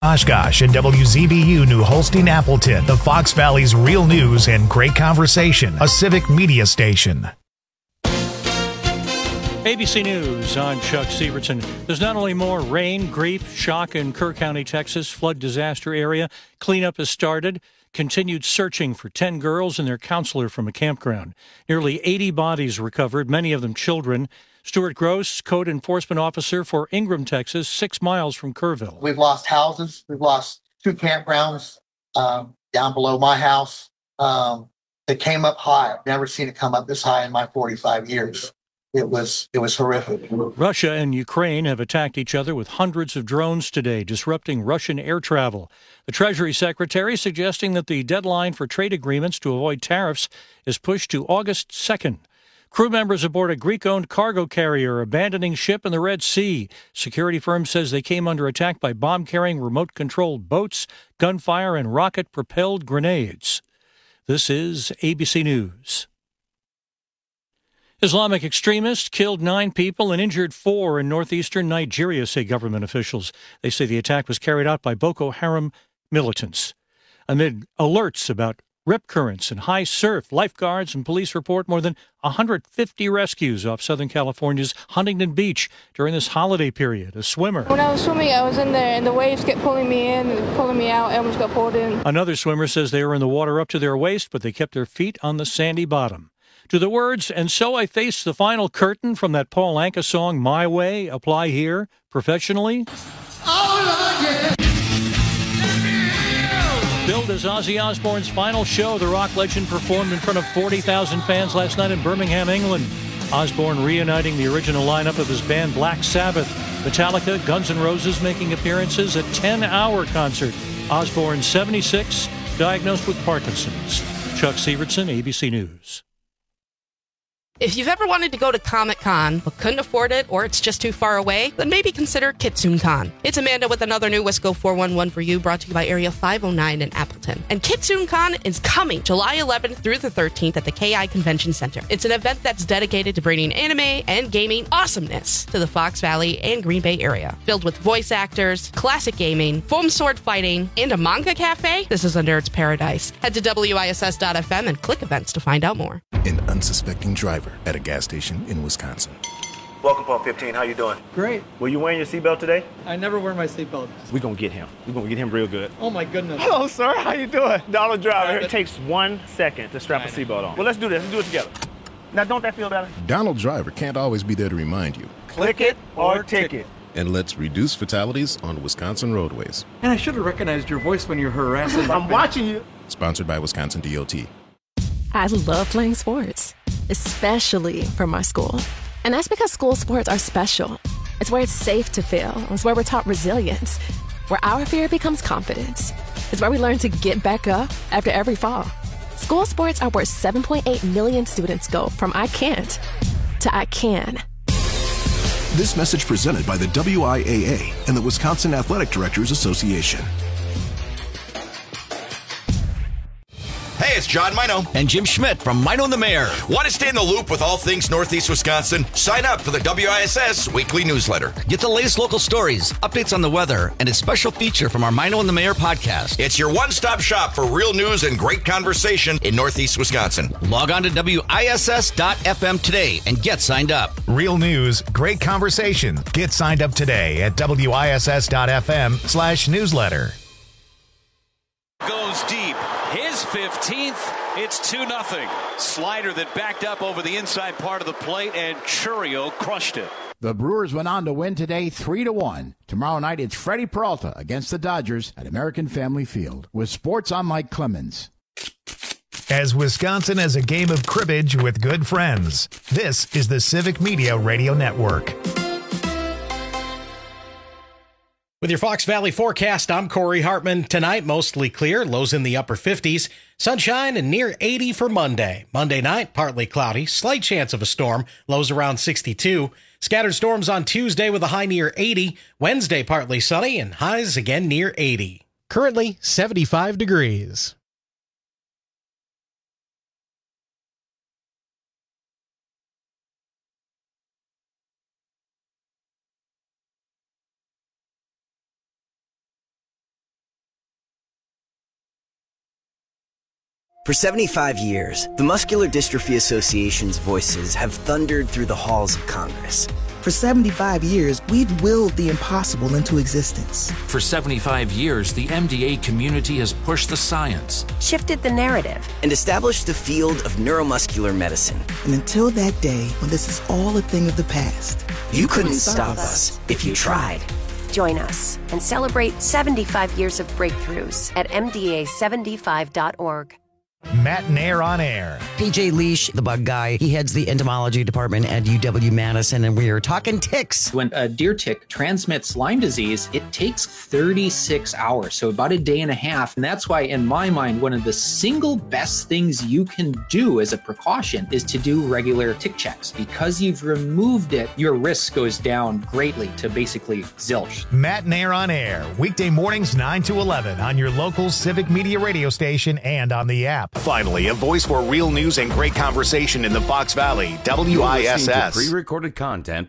Oshkosh and WZBU New Holstein Appleton, the Fox Valley's real news and great conversation, a civic media station. ABC News, I'm Chuck Severson. There's not only more rain, grief, shock in Kerr County, Texas, flood disaster area. Cleanup has started. Continued searching for 10 girls and their counselor from a campground. Nearly 80 bodies recovered, many of them children. Stuart Gross, code enforcement officer for Ingram, Texas, 6 miles from Kerrville. We've lost houses. We've lost 2 campgrounds down below my house. It came up high. I've never seen it come up this high in my 45 years. It was horrific. Russia and Ukraine have attacked each other with hundreds of drones today, disrupting Russian air travel. The Treasury Secretary suggesting that the deadline for trade agreements to avoid tariffs is pushed to August 2nd. Crew members aboard a Greek-owned cargo carrier abandoning ship in the Red Sea. Security firm says they came under attack by bomb-carrying remote-controlled boats, gunfire, and rocket-propelled grenades. This is ABC News. Islamic extremists killed 9 people and injured 4 in northeastern Nigeria, say government officials. They say the attack was carried out by Boko Haram militants. Amid alerts about rip currents and high surf, lifeguards and police report more than 150 rescues off Southern California's Huntington Beach during this holiday period. A swimmer. When I was swimming, I was in there, and the waves kept pulling me in and pulling me out. I almost got pulled in. Another swimmer says they were in the water up to their waist, but they kept their feet on the sandy bottom. Do the words, "And so I face the final curtain" from that Paul Anka song, My Way, apply here professionally? Billed as Ozzy Osbourne's final show, the rock legend performed in front of 40,000 fans last night in Birmingham, England. Osbourne reuniting the original lineup of his band Black Sabbath. Metallica, Guns N' Roses making appearances, a 10-hour concert. Osbourne, 76, diagnosed with Parkinson's. Chuck Severson, ABC News. If you've ever wanted to go to Comic-Con but couldn't afford it or it's just too far away, then maybe consider KitsoonCon. It's Amanda with another new Wisco 411 for you, brought to you by Area 509 in Appleton. And KitsoonCon is coming July 11th through the 13th at the KI Convention Center. It's an event that's dedicated to bringing anime and gaming awesomeness to the Fox Valley and Green Bay area. Filled with voice actors, classic gaming, foam sword fighting, and a manga cafe, this is a nerd's paradise. Head to WISS.FM and click events to find out more. An unsuspecting driver at a gas station in Wisconsin. Welcome, Paul 15. How you doing? Great. Were you wearing your seatbelt today? I never wear my seatbelt. We're going to get him. We're going to get him real good. Oh, my goodness. Hello, sir. How you doing? Dollar Driver. It takes 1 second to strap a seatbelt on. Well, let's do this. Let's do it together. Now, don't that feel better? Donald Driver can't always be there to remind you. Click it or ticket. And let's reduce fatalities on Wisconsin roadways. And I should have recognized your voice when you're harassing. I'm watching you. Sponsored by Wisconsin DOT. I love playing sports, especially for my school. And that's because school sports are special. It's where it's safe to fail. It's where we're taught resilience, where our fear becomes confidence. It's where we learn to get back up after every fall. School sports are where 7.8 million students go from I can't to I can. This message presented by the WIAA and the Wisconsin Athletic Directors Association. Hey, it's John Mino and Jim Schmidt from Mino and the Mayor. Want to stay in the loop with all things Northeast Wisconsin? Sign up for the WISS weekly newsletter. Get the latest local stories, updates on the weather, and a special feature from our Mino and the Mayor podcast. It's your one-stop shop for real news and great conversation in Northeast Wisconsin. Log on to WISS.FM today and get signed up. Real news, great conversation. Get signed up today at WISS.FM/newsletter. Goes deep. His 15th, it's 2-0. Slider that backed up over the inside part of the plate, and Churio crushed it. The Brewers went on to win today 3-1. Tomorrow night, it's Freddie Peralta against the Dodgers at American Family Field. With sports, I'm Mike Clemens. As Wisconsin as a game of cribbage with good friends, this is the Civic Media Radio Network. With your Fox Valley forecast, I'm Corey Hartman. Tonight, mostly clear, lows in the upper 50s. Sunshine and near 80 for Monday. Monday night, partly cloudy, slight chance of a storm, lows around 62. Scattered storms on Tuesday with a high near 80. Wednesday, partly sunny and highs again near 80. Currently 75 degrees. For 75 years, the Muscular Dystrophy Association's voices have thundered through the halls of Congress. For 75 years, we've willed the impossible into existence. For 75 years, the MDA community has pushed the science, shifted the narrative, and established the field of neuromuscular medicine. And until that day when this is all a thing of the past, you couldn't stop us if you tried. Join us and celebrate 75 years of breakthroughs at MDA75.org. Matt Nair on air. PJ Leash, the bug guy, he heads the entomology department at UW-Madison, and we are talking ticks. When a deer tick transmits Lyme disease, it takes 36 hours, so about a day and a half. And that's why, in my mind, one of the single best things you can do as a precaution is to do regular tick checks. Because you've removed it, your risk goes down greatly to basically zilch. Matt Nair on air, weekday mornings 9 to 11 on your local Civic Media radio station and on the app. Finally, a voice for real news and great conversation in the Fox Valley, WISS. Pre-recorded content.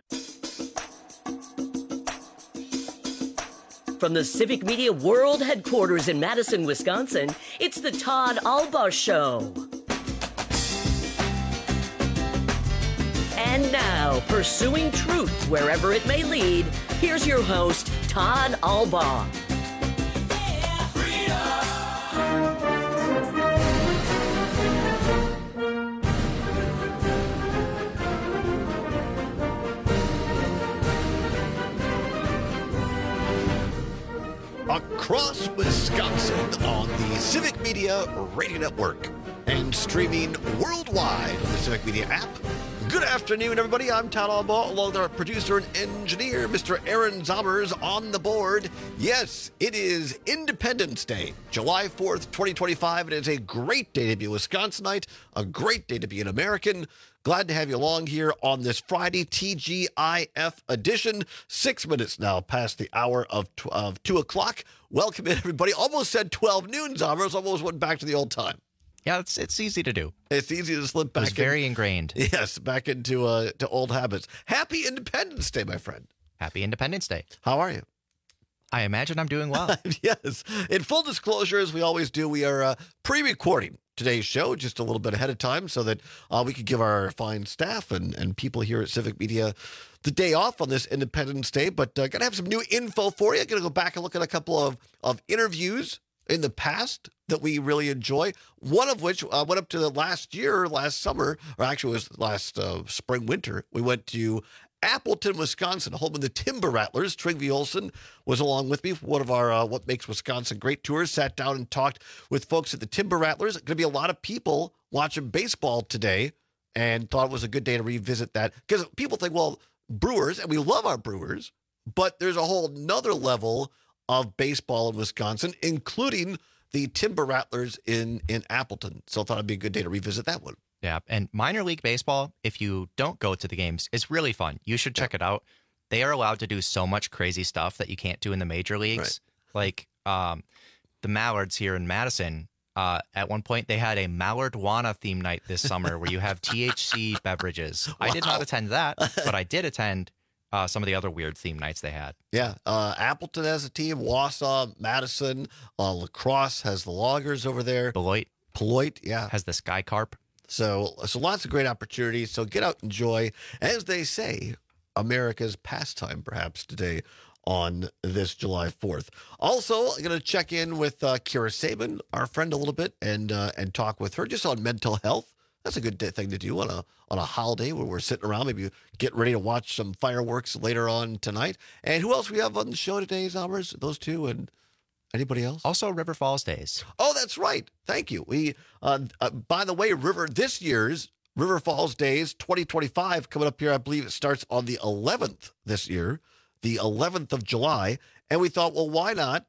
From the Civic Media World Headquarters in Madison, Wisconsin, it's the Todd Albaugh Show. And now, pursuing truth wherever it may lead, here's your host, Todd Albaugh. Across Wisconsin on the Civic Media Radio Network and streaming worldwide on the Civic Media app. Good afternoon, everybody. I'm Todd Albaugh, along with our producer and engineer, Mr. Aaron Zommers, on the board. Yes, it is Independence Day, July 4th, 2025. It is a great day to be a Wisconsinite, a great day to be an American. Glad to have you along here on this Friday TGIF edition. 6 minutes now past the hour of 2 o'clock. Welcome in, everybody. Almost said 12 noon, Zommers. Almost went back to the old time. Yeah, it's easy to do. It's easy to slip back. It's very ingrained. Yes, back into to old habits. Happy Independence Day, my friend. Happy Independence Day. How are you? I imagine I'm doing well. Yes. In full disclosure, as we always do, we are pre-recording today's show just a little bit ahead of time so that we could give our fine staff and people here at Civic Media the day off on this Independence Day. But got to have some new info for you. Going to go back and look at a couple of interviews in the past that we really enjoy. One of which went up to the last summer, or actually it was last spring, winter. We went to Appleton, Wisconsin, home of the Timber Rattlers. Trygve Olsen was along with me for one of our What Makes Wisconsin Great tours. Sat down and talked with folks at the Timber Rattlers. Going to be a lot of people watching baseball today, and thought it was a good day to revisit that. Because people think, well, Brewers, and we love our Brewers, but there's a whole nother level of baseball in Wisconsin, including the Timber Rattlers in Appleton. So I thought it'd be a good day to revisit that one. Yeah, and minor league baseball, if you don't go to the games, is really fun. You should check it out. They are allowed to do so much crazy stuff that you can't do in the major leagues. Right. Like the Mallards here in Madison, at one point they had a Mallardwana theme night this summer where you have THC beverages. Wow. I did not attend that, but I did attend some of the other weird theme nights they had. Yeah. Appleton has a team. Wausau, Madison, La Crosse has the Loggers over there. Beloit, yeah. Has the Sky Carp. So lots of great opportunities. So get out and enjoy, as they say, America's pastime perhaps today on this July 4th. Also, I'm going to check in with Kira Sabin, our friend, a little bit and talk with her just on mental health. That's a good thing to do on a holiday where we're sitting around, maybe get ready to watch some fireworks later on tonight. And who else we have on the show today, Zommers? Those two and anybody else? Also River Falls Days. Oh, that's right. Thank you. We, by the way, this year's River Falls Days 2025 coming up here. I believe it starts on the 11th this year, the 11th of July. And we thought, well, why not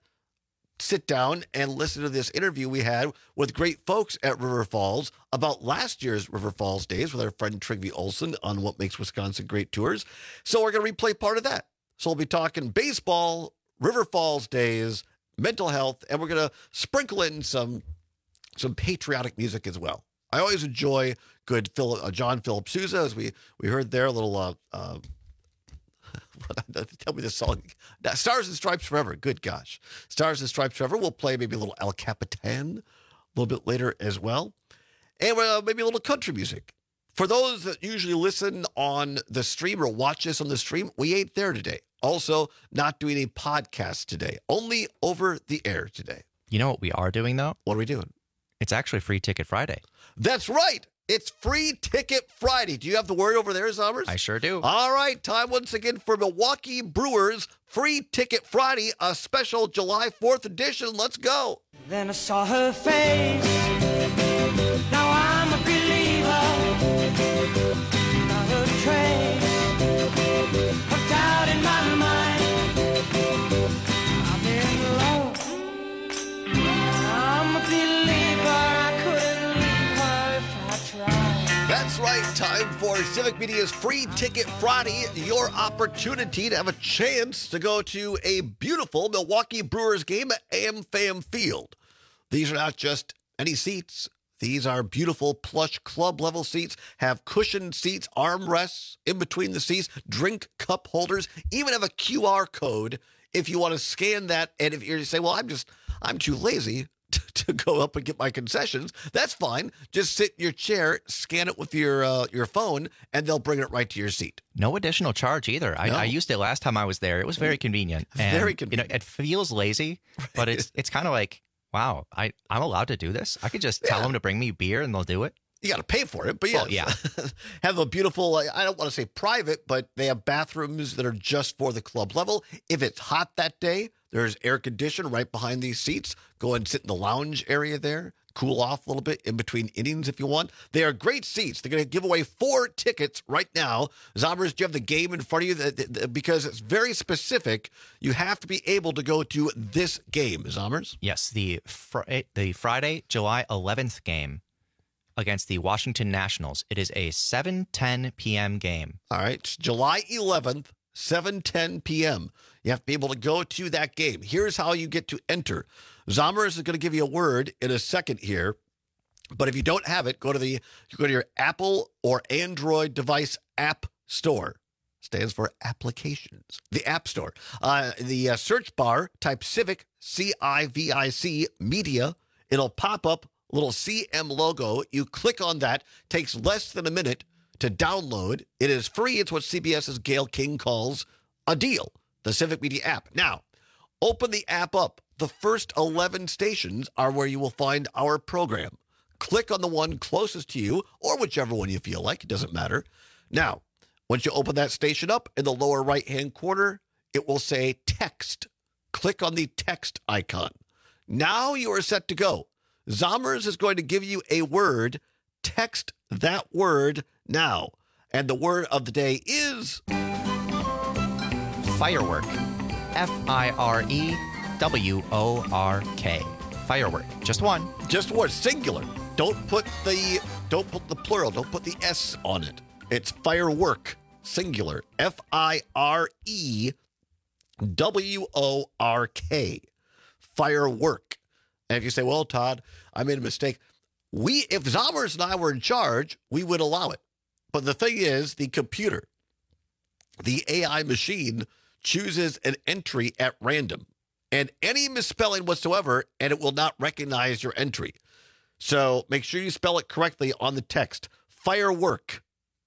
sit down and listen to this interview we had with great folks at River Falls about last year's River Falls Days with our friend Trygve Olsen on What Makes Wisconsin Great tours. So we're going to replay part of that. So we'll be talking baseball, River Falls Days, mental health, and we're going to sprinkle in some patriotic music as well. I always enjoy good John Philip Sousa, as we heard there, a little tell me this song. Stars and Stripes Forever. Good gosh. Stars and Stripes Forever. We'll play maybe a little El Capitan little bit later as well. And maybe a little country music. For those that usually listen on the stream or watch us on the stream, we ain't there today. Also, not doing a podcast today. Only over the air today. You know what we are doing, though? What are we doing? It's actually Free Ticket Friday. That's right. It's Free Ticket Friday. Do you have the word over there, Zombers? I sure do. All right. Time once again for Milwaukee Brewers Free Ticket Friday, a special July 4th edition. Let's go. Then I saw her face. Now I'm a believer. Not a trace of doubt in my mind. I'm in love. I'm a believer. I couldn't leave her if I tried. That's right. Time for Civic Media's Free Ticket Friday. Your opportunity to have a chance to go to a beautiful Milwaukee Brewers game at AmFam Field. These are not just any seats. These are beautiful plush club level seats, have cushioned seats, armrests in between the seats, drink cup holders, even have a QR code if you want to scan that. And if you say, well, I'm too lazy to go up and get my concessions, that's fine. Just sit in your chair, scan it with your phone, and they'll bring it right to your seat. No additional charge either. No. I used it last time I was there. It was very convenient. And, very convenient. It feels lazy, but it's kind of like, wow, I'm allowed to do this? I could just tell them to bring me beer and they'll do it? You got to pay for it, but yes. Well, yeah. Have a beautiful, I don't want to say private, but they have bathrooms that are just for the club level. If it's hot that day, there's air conditioning right behind these seats. Go and sit in the lounge area there. Cool off a little bit in between innings if you want. They are great seats. They're going to give away 4 tickets right now. Zombers, do you have the game in front of you? Because it's very specific. You have to be able to go to this game, Zombers. Yes, the Friday, July 11th game against the Washington Nationals. It is a 7:10 p.m. game. All right, July 11th, 7:10 p.m. You have to be able to go to that game. Here's how you get to enter. Zombers is going to give you a word in a second here, but if you don't have it, go to your Apple or Android device app store. Stands for applications. The App Store. The search bar, type Civic, CIVIC, Media. It'll pop up a little CM logo. You click on that. Takes less than a minute to download. It is free. It's what CBS's Gail King calls a deal. The Civic Media app. Now, open the app up. The first 11 stations are where you will find our program. Click on the one closest to you, or whichever one you feel like. It doesn't matter. Now, once you open that station up, in the lower right-hand corner, it will say text. Click on the text icon. Now you are set to go. Zombers is going to give you a word. Text that word now. And the word of the day is... Firework. Firework. Firework. Just one. Just one. Singular. Don't put the plural. Don't put the S on it. It's firework. Singular. FIREWORK. Firework. And if you say, well, Todd, I made a mistake. If Zombers and I were in charge, we would allow it. But the thing is, the computer, the AI machine, chooses an entry at random. And any misspelling whatsoever, and it will not recognize your entry. So make sure you spell it correctly on the text. Firework.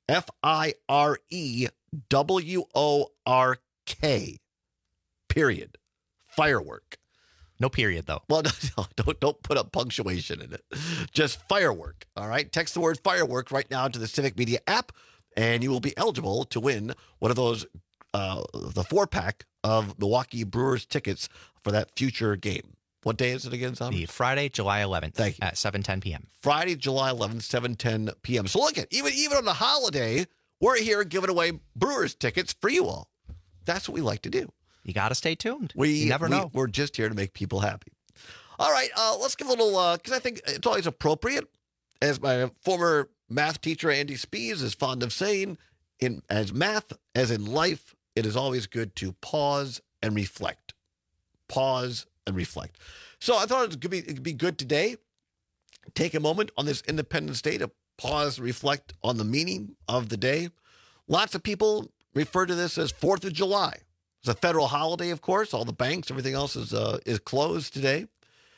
FIREWORK. Period. Firework. No period, though. Well, no, don't put a punctuation in it. Just firework. All right. Text the word firework right now to the Civic Media app, and you will be eligible to win one of those, the 4-pack of Milwaukee Brewers tickets for that future game. What day is it again, Tom? The Friday, July 11th. Thank you. At 7:10 p.m. Friday, July 11th, 7:10 p.m. So look at even on the holiday, we're here giving away Brewers tickets for you all. That's what we like to do. You got to stay tuned. You never know. We're just here to make people happy. All right, let's give a little, because I think it's always appropriate, as my former math teacher, Andy Spees, is fond of saying, as math, as in life, it is always good to pause and reflect. Pause and reflect. So I thought it could be good today. Take a moment on this Independence Day to pause and reflect on the meaning of the day. Lots of people refer to this as 4th of July. It's a federal holiday, of course. All the banks, everything else is closed today.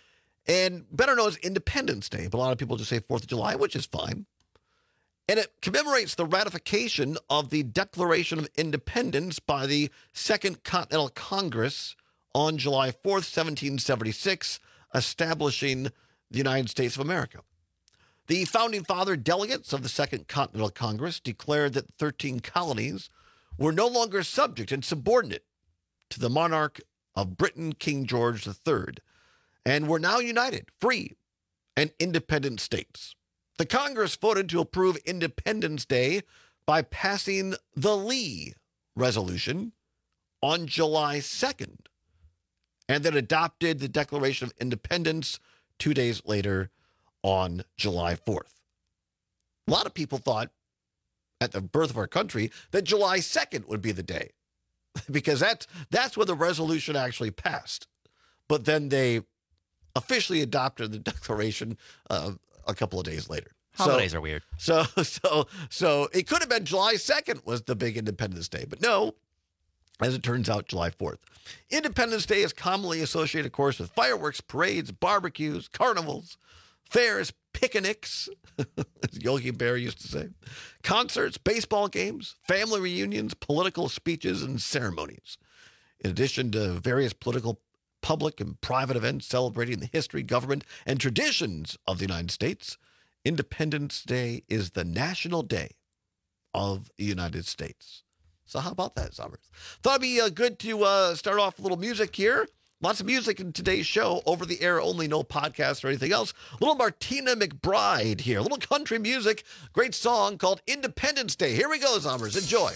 and better known as Independence Day, but a lot of people just say 4th of July, which is fine. And it commemorates the ratification of the Declaration of Independence by the Second Continental Congress on July 4th, 1776, establishing the United States of America. The founding father delegates of the Second Continental Congress declared that 13 colonies were no longer subject and subordinate to the monarch of Britain, King George III, and were now united, free, and independent states. The Congress voted to approve Independence Day by passing the Lee Resolution on July 2nd, and then adopted the Declaration of Independence 2 days later on July 4th. A lot of people thought at the birth of our country that July 2nd would be the day, because that's when the resolution actually passed. But then they officially adopted the Declaration a couple of days later. Holidays are weird. So it could have been July 2nd was the big Independence Day, but no, as it turns out, July 4th. Independence Day is commonly associated, of course, with fireworks, parades, barbecues, carnivals, fairs, picnics, as Yogi Bear used to say, concerts, baseball games, family reunions, political speeches, and ceremonies. In addition to various political, public, and private events celebrating the history, government, and traditions of the United States, Independence Day is the national day of the United States. So how about that, Summers? Thought it'd be good to start off with a little music here. Lots of music in today's show, over the air only, no podcast or anything else. Little Martina McBride here, a little country music, great song called Independence Day. Here we go, Summers. Enjoy.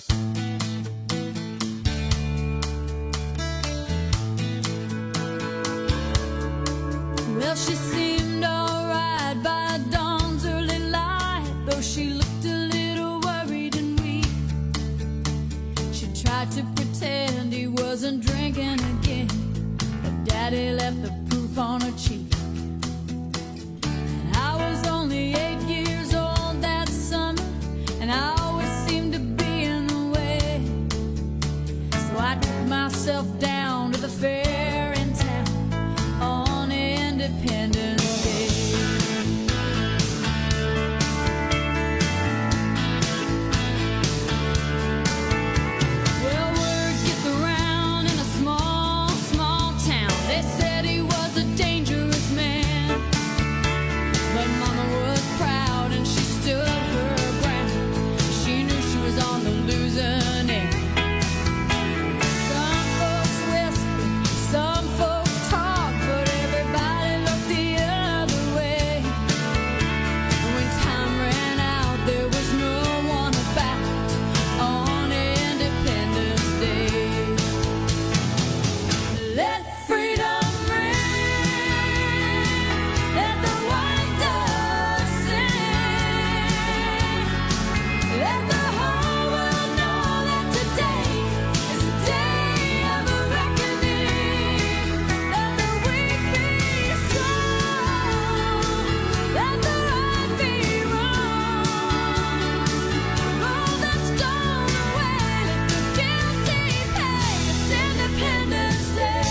Well, she seemed all right by dawn's early light, though she looked a little worried and weak. She tried to pretend he wasn't drinking again, but Daddy left the proof on her cheek. And I was only 8 years old that summer, and I always seemed to be in the way. So I took myself down to the fair in town on Independence Day. Well, word gets around in a small, small town. They said he was a dangerous man, but Mama was proud and she stood her ground. She knew she was on the losing end. Some folks whisper, some folks talk, but everybody looked the other way. When time ran out, there was no one about on Independence Day. Let freedom ring, let the white dove sing, let the whole world know that today is a day of a reckoning. Let the weak be strong, let the right be wrong. Roll the stone away, let the guilty pay. It's Independence Day.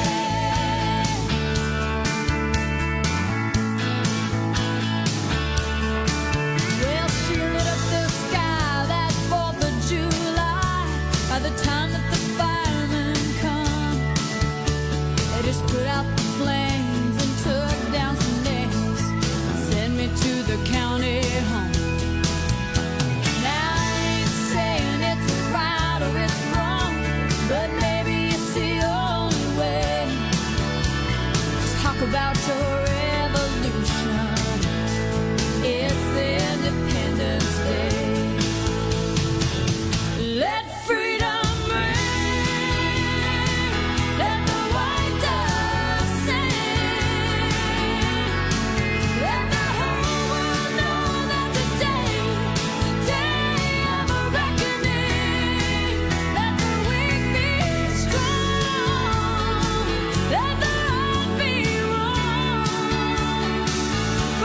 Well, she lit up the sky that 4th of July. By the time that the firemen come, they just put out the flames and took down some names and sent me to the county home. Now I ain't saying it's right or it's wrong, but maybe it's the only way. Talk about your revolution. It's Independence Day. Let freedom ring, let the white dove sing, let the whole world know that today is a day of a reckoning. Let the weak be strong, let the right be wrong.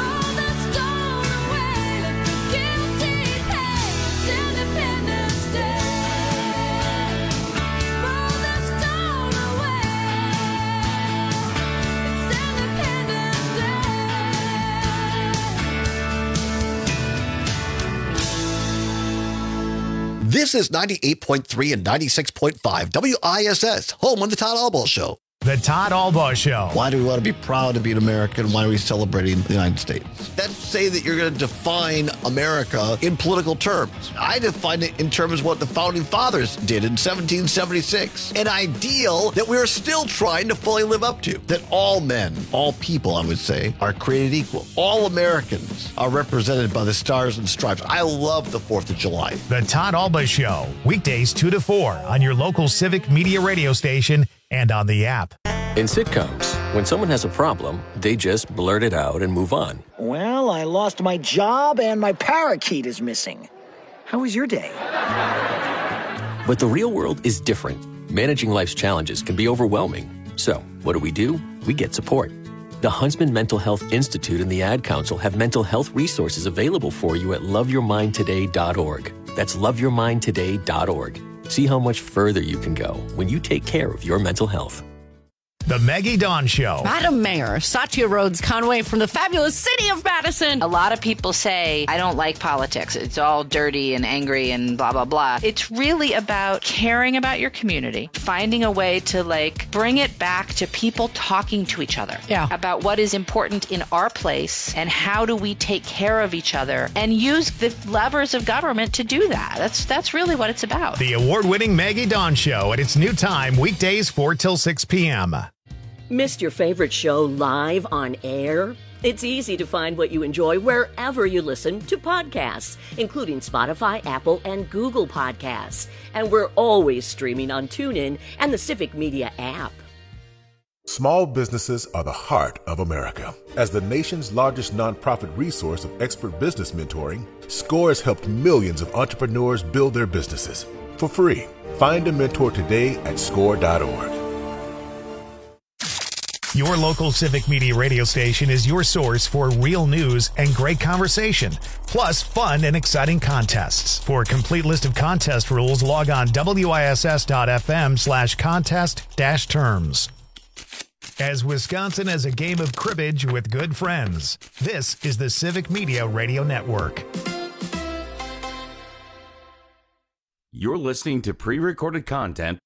This is 98.3 and 96.5 WISS, home on the Todd Albaugh Show. The Todd Albaugh Show. Why do we want to be proud to be an American? Why are we celebrating the United States? That's say that you're going to define America in political terms. I define it in terms of what the Founding Fathers did in 1776. An ideal that we're still trying to fully live up to. That all men, all people, I would say, are created equal. All Americans are represented by the stars and stripes. I love the 4th of July. The Todd Albaugh Show. Weekdays 2 to 4 on your local Civic Media radio station and on the app. In sitcoms, when someone has a problem, they just blurt it out and move on. Well, I lost my job and my parakeet is missing. How was your day? But the real world is different. Managing life's challenges can be overwhelming. So, what do? We get support. The Huntsman Mental Health Institute and the Ad Council have mental health resources available for you at loveyourmindtoday.org. That's loveyourmindtoday.org. See how much further you can go when you take care of your mental health. The Maggie Dawn Show. Madam Mayor, Satya Rhodes Conway from the fabulous city of Madison. A lot of people say, I don't like politics. It's all dirty and angry and blah, blah, blah. It's really about caring about your community, finding a way to bring it back to people talking to each other about what is important in our place and how do we take care of each other and use the levers of government to do that. That's really what it's about. The award-winning Maggie Dawn Show at its new time, weekdays 4 till 6 p.m. Missed your favorite show live on air? It's easy to find what you enjoy wherever you listen to podcasts, including Spotify, Apple, and Google Podcasts. And we're always streaming on TuneIn and the Civic Media app. Small businesses are the heart of America. As the nation's largest nonprofit resource of expert business mentoring, SCORE has helped millions of entrepreneurs build their businesses for free. Find a mentor today at SCORE.org. Your local Civic Media radio station is your source for real news and great conversation, plus fun and exciting contests. For a complete list of contest rules, log on wiss.fm/contest-terms. As Wisconsin has a game of cribbage with good friends, this is the Civic Media Radio Network. You're listening to pre-recorded content.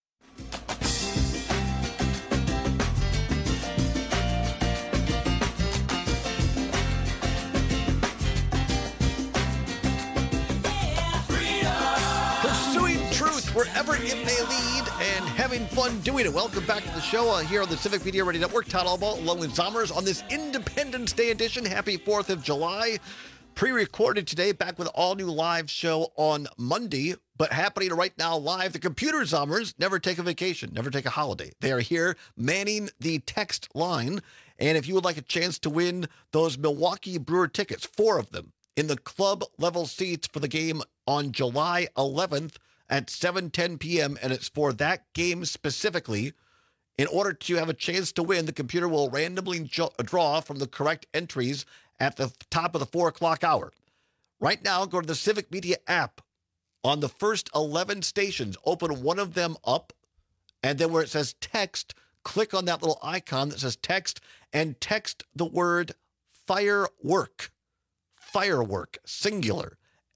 Wherever it may lead and having fun doing it. Welcome back to the show here on the Civic Media Radio Network. Todd Albaugh along with Zommers on this Independence Day edition. Happy 4th of July. Pre-recorded today, back with an all-new live show on Monday, but happening right now live. The Computer Zommers never take a vacation, never take a holiday. They are here manning the text line, and if you would like a chance to win those Milwaukee Brewer tickets, 4 of them, in the club-level seats for the game on July 11th, at 7:10 p.m., and it's for that game specifically. In order to have a chance to win, the computer will randomly draw from the correct entries at the top of the 4 o'clock hour. Right now, go to the Civic Media app. On the first 11 stations, open one of them up, and then where it says text, click on that little icon that says text, and text the word firework. Firework, singular.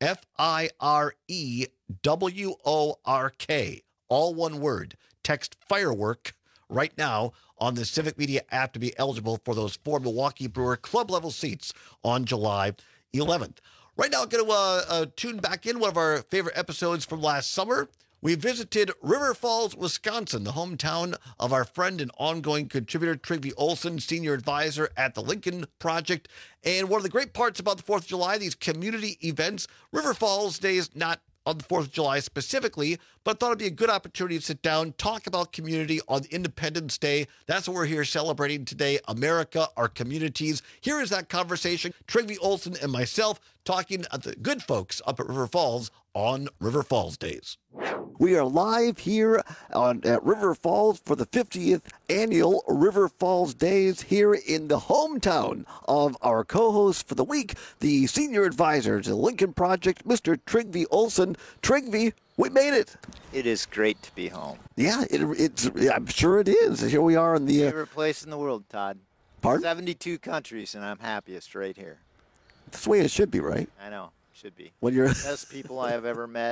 FIREWORK, all one word. Text firework right now on the Civic Media app to be eligible for those 4 Milwaukee Brewer club level seats on July 11th. Right now, I'm going to tune back in one of our favorite episodes from last summer. We visited River Falls, Wisconsin, the hometown of our friend and ongoing contributor Trygve Olsen, senior advisor at the Lincoln Project. And one of the great parts about the 4th of July, these community events, River Falls Day is not on the 4th of July specifically, but I thought it'd be a good opportunity to sit down, talk about community on Independence Day. That's what we're here celebrating today, America, our communities. Here is that conversation, Trygve Olsen and myself talking at the good folks up at River Falls on River Falls Days. We are live here at River Falls for the 50th annual River Falls Days here in the hometown of our co-host for the week, the senior advisor to the Lincoln Project, Mr. Trygve Olsen. Trygve, we made it. It is great to be home. Yeah, I'm sure it is. Here we are in the favorite place in the world, Todd. Pardon? 72 countries, and I'm happiest right here. That's the way it should be, right? I know, should be. When you're best people I have ever met.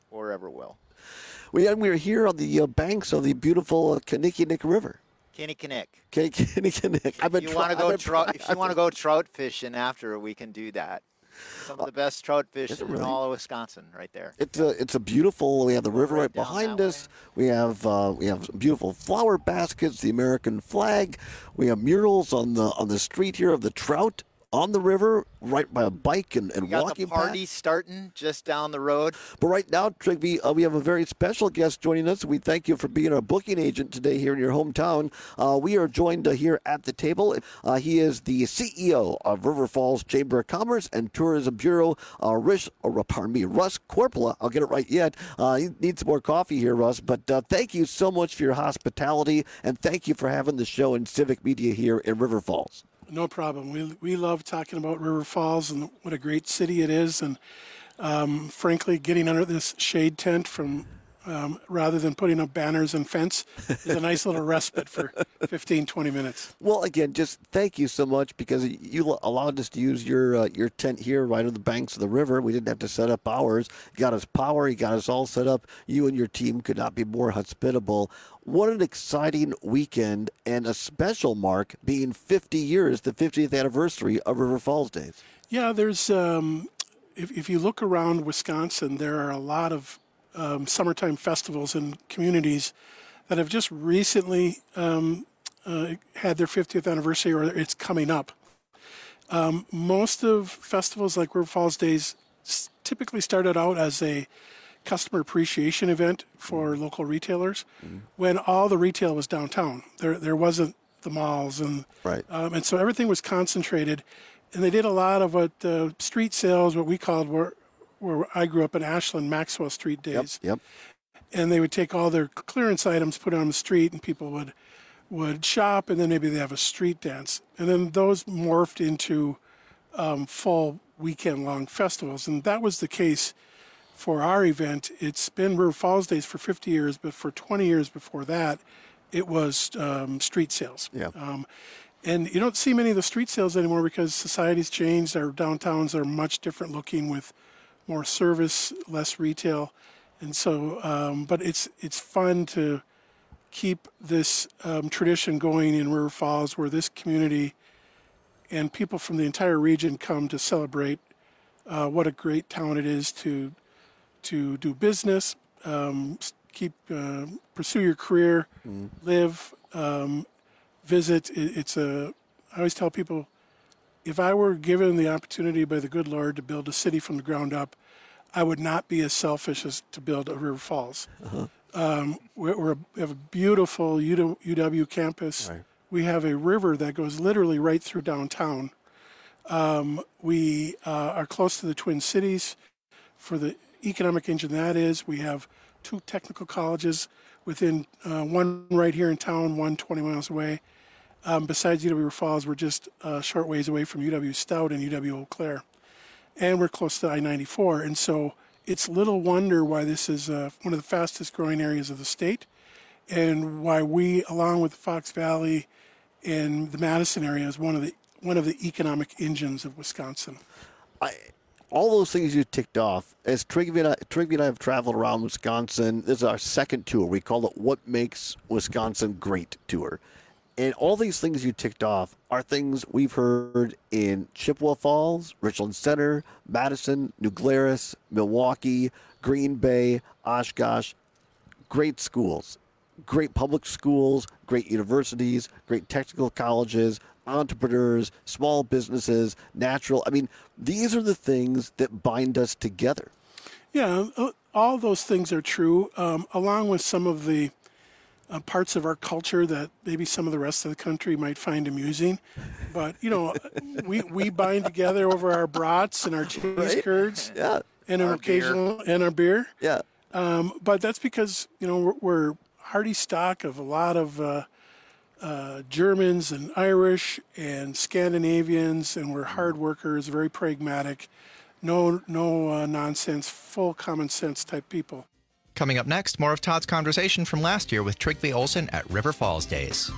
or ever will. We're here on the banks of the beautiful Kinnickinnick River. Kinnickinnick. Kinnickinnick. If you want to go trout fishing after, we can do that. Some of the best trout fishing in all of Wisconsin, right there. It's a beautiful. We have the river right behind us. We have beautiful flower baskets, the American flag. We have murals on the street here of the trout on the river, right by a bike and we got walking the party path. starting just down the road. But right now, Trigby, we have a very special guest joining us. We thank you for being our booking agent today here in your hometown. We are joined here at the table. He is the CEO of River Falls Chamber of Commerce and Tourism Bureau, Russ Korpela. I'll get it right yet. He needs some more coffee here, Russ. But thank you so much for your hospitality, and thank you for having the show in Civic Media here in River Falls. No problem. We love talking about River Falls and what a great city it is. And frankly, getting under this shade tent from rather than putting up banners and fence is a nice little respite for 15, 20 minutes. Well, again, just thank you so much because you allowed us to use your tent here right on the banks of the river. We didn't have to set up ours. You got us power. You got us all set up. You and your team could not be more hospitable. What an exciting weekend and a special mark being 50 years, the 50th anniversary of River Falls Days. Yeah, there's if you look around Wisconsin, there are a lot of summertime festivals and communities that have just recently had their 50th anniversary or it's coming up. Most of festivals like River Falls Days typically started out as a customer appreciation event for local retailers when all the retail was downtown. There wasn't the malls and so everything was concentrated, and they did a lot of what street sales, what we called where I grew up in Ashland, Maxwell Street days. Yep. And they would take all their clearance items, put it on the street, and people would shop, and then maybe they have a street dance. And then those morphed into full weekend-long festivals. And that was the case for our event. It's been River Falls Days for 50 years, but for 20 years before that, it was street sales. Yeah. And you don't see many of the street sales anymore because society's changed. Our downtowns are much different looking with more service, less retail. And so, but it's fun to keep this tradition going in River Falls, where this community and people from the entire region come to celebrate what a great town it is to do business, pursue your career, live, visit. I always tell people, if I were given the opportunity by the good Lord to build a city from the ground up, I would not be as selfish as to build a River Falls. We have a beautiful UW campus. Right. We have a river that goes literally right through downtown. We are close to the Twin Cities for the economic engine that is. We have 2 technical colleges within one right here in town, one 20 miles away. Besides UW River Falls, we're just a short ways away from UW Stout and UW Eau Claire. And we're close to I-94. And so it's little wonder why this is one of the fastest growing areas of the state, and why we, along with the Fox Valley and the Madison area, is one of the economic engines of Wisconsin. All those things you ticked off, as Trigby and I have traveled around Wisconsin, this is our second tour. We call it What Makes Wisconsin Great Tour. And all these things you ticked off are things we've heard in Chippewa Falls, Richland Center, Madison, New Glarus, Milwaukee, Green Bay, Oshkosh. Great schools, great public schools, great universities, great technical colleges, entrepreneurs, small businesses, natural. I mean, these are the things that bind us together. Yeah, all those things are true, along with some of the parts of our culture that maybe some of the rest of the country might find amusing. But, we bind together over our brats and our cheese curds and our occasional and our beer. Yeah. But that's because, we're hearty stock of a lot of Germans and Irish and Scandinavians, and we're hard workers, very pragmatic, no nonsense, full common sense type people. Coming up next, more of Todd's conversation from last year with Trigby Olson at River Falls Days.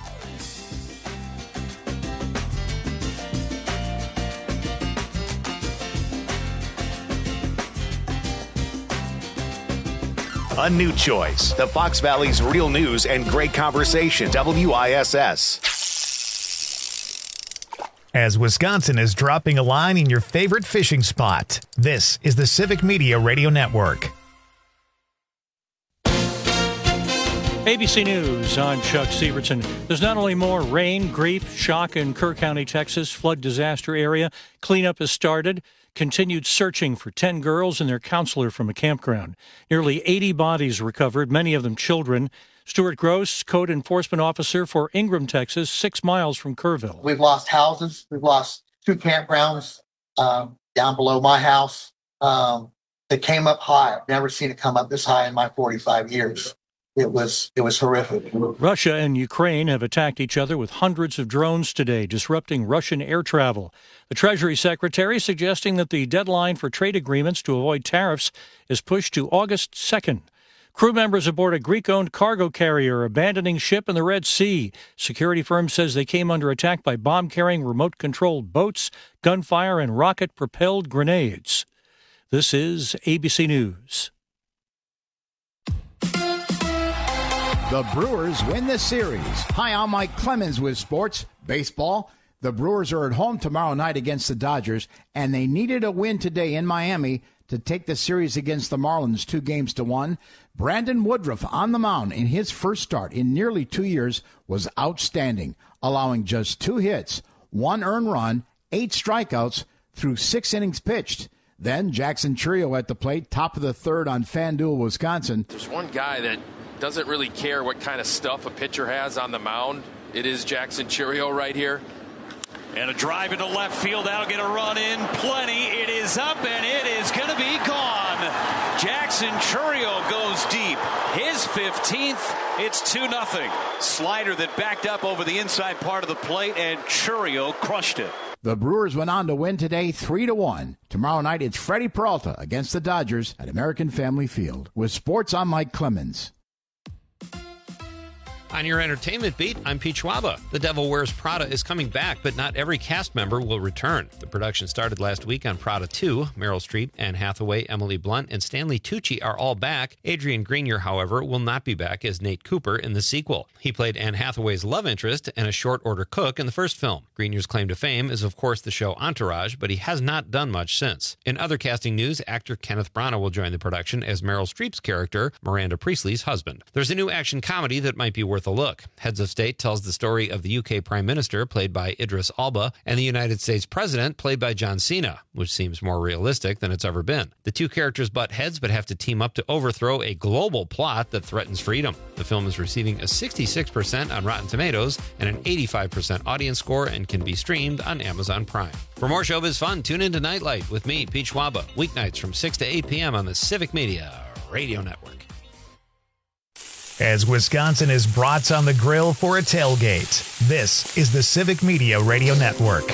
A new choice. The Fox Valley's real news and great conversation. WISS. As Wisconsin is dropping a line in your favorite fishing spot, this is the Civic Media Radio Network. ABC News, I'm Chuck Severson. There's not only more rain, grief, shock in Kerr County, Texas, flood disaster area. Cleanup has started. Continued searching for 10 girls and their counselor from a campground. Nearly 80 bodies recovered, many of them children. Stuart Gross, code enforcement officer for Ingram, Texas, 6 miles from Kerrville. We've lost houses. We've lost 2 campgrounds down below my house. It came up high. I've never seen it come up this high in my 45 years. It was horrific. Russia and Ukraine have attacked each other with hundreds of drones today, disrupting Russian air travel. The Treasury Secretary suggesting that the deadline for trade agreements to avoid tariffs is pushed to August 2nd. Crew members aboard a Greek-owned cargo carrier abandoning ship in the Red Sea. Security firm says they came under attack by bomb-carrying remote-controlled boats, gunfire, and rocket-propelled grenades. This is ABC News. The Brewers win the series. Hi, I'm Mike Clemens with Sports Baseball. The Brewers are at home tomorrow night against the Dodgers, and they needed a win today in Miami to take the series against the Marlins 2-1. Brandon Woodruff on the mound in his first start in nearly 2 years was outstanding, allowing just 2 hits, 1 earned run, 8 strikeouts through 6 innings pitched. Then Jackson Chourio at the plate, top of the third on FanDuel, Wisconsin. There's one guy that doesn't really care what kind of stuff a pitcher has on the mound. It is Jackson Chourio right here. And a drive into left field. That'll get a run in. Plenty. It is up, and it is going to be gone. Jackson Chourio goes deep. His 15th. It's 2-0. Slider that backed up over the inside part of the plate, and Chourio crushed it. The Brewers went on to win today 3-1. Tomorrow night, it's Freddie Peralta against the Dodgers at American Family Field. With sports, I'm Mike Clemens. On your entertainment beat, I'm Pete Schwaba. The Devil Wears Prada is coming back, but not every cast member will return. The production started last week on Prada 2. Meryl Streep, Anne Hathaway, Emily Blunt, and Stanley Tucci are all back. Adrian Grenier, however, will not be back as Nate Cooper in the sequel. He played Anne Hathaway's love interest and a short-order cook in the first film. Grenier's claim to fame is, of course, the show Entourage, but he has not done much since. In other casting news, actor Kenneth Branagh will join the production as Meryl Streep's character, Miranda Priestley's husband. There's a new action comedy that might be worth a look. Heads of State tells the story of the UK Prime Minister, played by Idris Elba, and the United States President, played by John Cena, which seems more realistic than it's ever been. The 2 characters butt heads but have to team up to overthrow a global plot that threatens freedom. The film is receiving a 66% on Rotten Tomatoes and an 85% audience score and can be streamed on Amazon Prime. For more showbiz fun, tune into Nightlight with me, Pete Schwaba, weeknights from 6 to 8 p.m. on the Civic Media Radio Network. As Wisconsin is brats on the grill for a tailgate, this is the Civic Media Radio Network.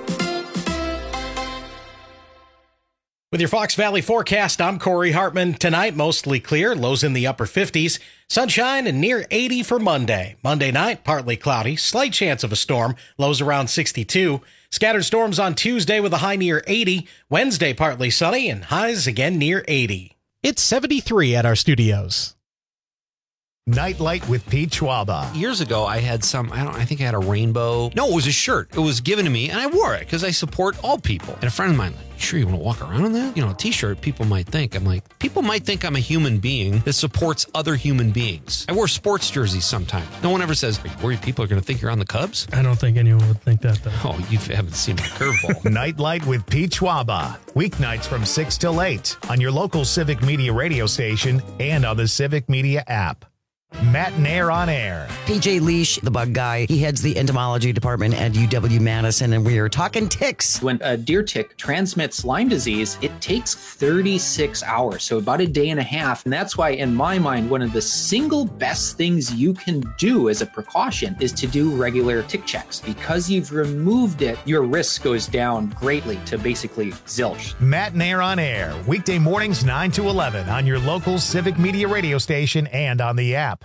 With your Fox Valley forecast, I'm Corey Hartman. Tonight, mostly clear, lows in the upper 50s. Sunshine and near 80 for Monday. Monday night, partly cloudy, slight chance of a storm, lows around 62. Scattered storms on Tuesday with a high near 80. Wednesday, partly sunny and highs again near 80. It's 73 at our studios. Nightlight with Pete Schwaba. Years ago, I had I think I had a rainbow. No, it was a shirt. It was given to me, and I wore it because I support all people. And a friend of mine, sure you want to walk around in that? You know, a t-shirt, people might think I'm a human being that supports other human beings. I wear sports jerseys sometimes. No one ever says, are you worried people are going to think you're on the Cubs? I don't think anyone would think that, though. Oh, you haven't seen my curveball. Nightlight with Pete Schwaba. Weeknights from 6 till 8 on your local Civic Media radio station and on the Civic Media app. Matt Nair on air. PJ Leash, the bug guy, he heads the entomology department at UW-Madison, and we are talking ticks. When a deer tick transmits Lyme disease, it takes 36 hours, so about a day and a half. And that's why, in my mind, one of the single best things you can do as a precaution is to do regular tick checks. Because you've removed it, your risk goes down greatly to basically zilch. Matt Nair on air, weekday mornings 9 to 11 on your local Civic Media radio station and on the app.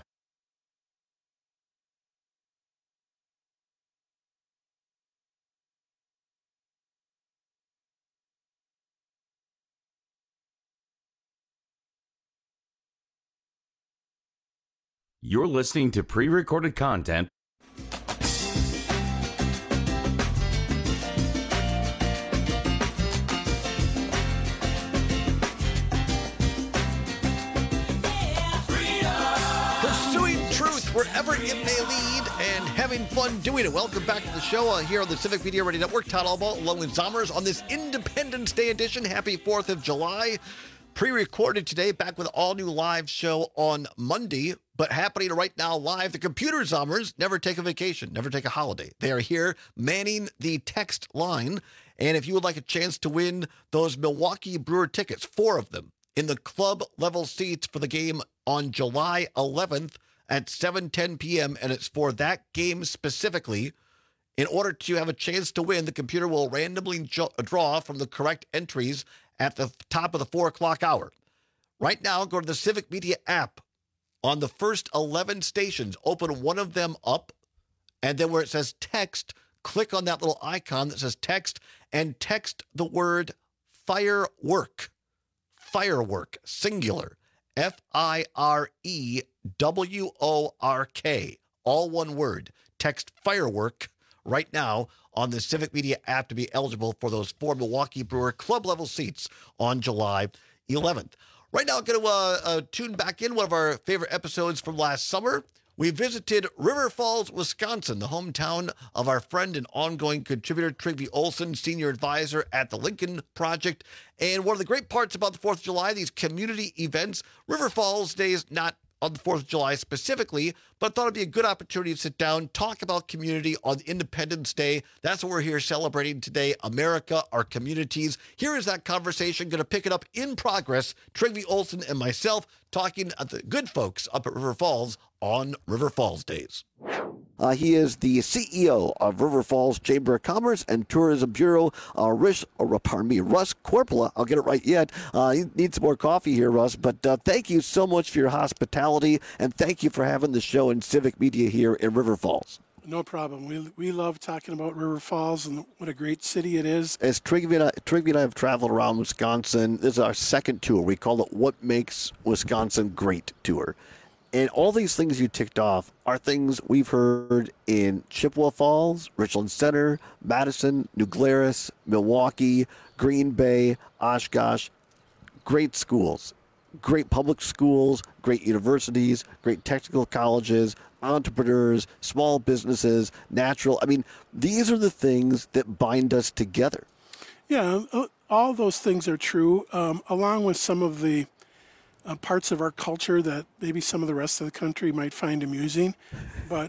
You're listening to pre-recorded content. Pursuing truth wherever it may lead and having fun doing it. Welcome back to the show here on the Civic Media Radio Network. Todd Albaugh along with Zommers on this Independence Day edition. Happy 4th of July. Pre-recorded today, back with an all-new live show on Monday, but happening right now live. The Computer Zommers never take a vacation, never take a holiday. They are here manning the text line, and if you would like a chance to win those Milwaukee Brewer tickets, 4 of them, in the club-level seats for the game on July 11th at 7:10 p.m., and it's for that game specifically. In order to have a chance to win, the computer will randomly draw from the correct entries at the top of the 4 o'clock hour. Right now, go to the Civic Media app. On the first 11 stations, open one of them up, and then where it says text, click on that little icon that says text, and text the word firework. Firework, singular. Firework. All one word. Text firework right now on the Civic Media app to be eligible for those 4 Milwaukee Brewer club-level seats on July 11th. Right now, I'm going to tune back in one of our favorite episodes from last summer. We visited River Falls, Wisconsin, the hometown of our friend and ongoing contributor Trygve Olsen, senior advisor at the Lincoln Project. And one of the great parts about the 4th of July, these community events, River Falls Day is not on the 4th of July specifically, but I thought it'd be a good opportunity to sit down, talk about community on Independence Day. That's what we're here celebrating today, America, our communities. Here is that conversation, going to pick it up in progress. Trygve Olsen and myself talking at the good folks up at River Falls on River Falls Days. He is the CEO of River Falls Chamber of Commerce and Tourism Bureau. Russ Korpela. I'll get it right yet. He needs some more coffee here, Russ. But thank you so much for your hospitality, and thank you for having the show in Civic Media here in River Falls. No problem. We love talking about River Falls and what a great city it is. As Trygve and I have traveled around Wisconsin, this is our second tour. We call it What Makes Wisconsin Great Tour. And all these things you ticked off are things we've heard in Chippewa Falls, Richland Center, Madison, New Glarus, Milwaukee, Green Bay, Oshkosh. Great schools, great public schools, great universities, great technical colleges, entrepreneurs, small businesses, natural. I mean, these are the things that bind us together. Yeah, all those things are true, along with some of the parts of our culture that maybe some of the rest of the country might find amusing. But,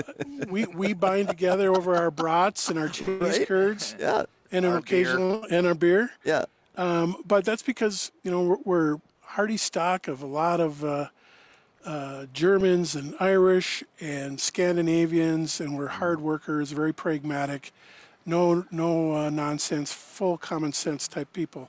we bind together over our brats and our cheese curds and our occasional beer. And our beer. Yeah. But that's because, we're hearty stock of a lot of Germans and Irish and Scandinavians, and we're hard workers, very pragmatic, no nonsense, full common sense type people.